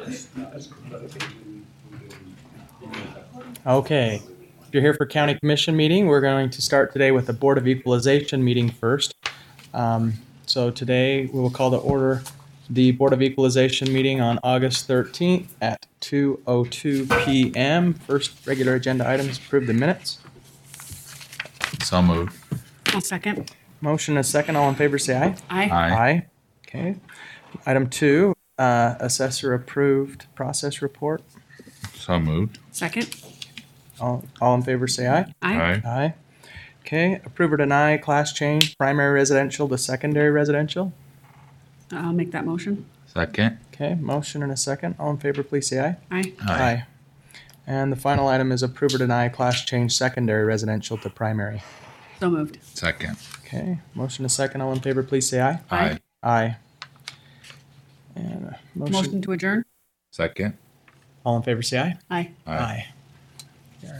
Okay, if you're here for county commission meeting, we're going to start today with the Board of Equalization meeting first. So today we will call to order the Board of Equalization meeting on August 13th at 2:02 p.m. First regular agenda item is approve the minutes. So moved. I'll second. Motion and a second. All in favor say aye. Aye. Aye. Okay. Item 2, assessor approved process report. So moved. Second. All in favor say aye. Aye. Aye. Okay, approve or deny class change, primary residential to secondary residential. I'll make that motion. Second. Okay, motion and a second. All in favor, please say aye. Aye. And the final item is approve or deny class change, secondary residential to primary. So moved. Second. Okay, motion and a second. All in favor, please say aye. Aye. Aye. And Motion to adjourn. Second. all in favor, say aye. Aye. Aye.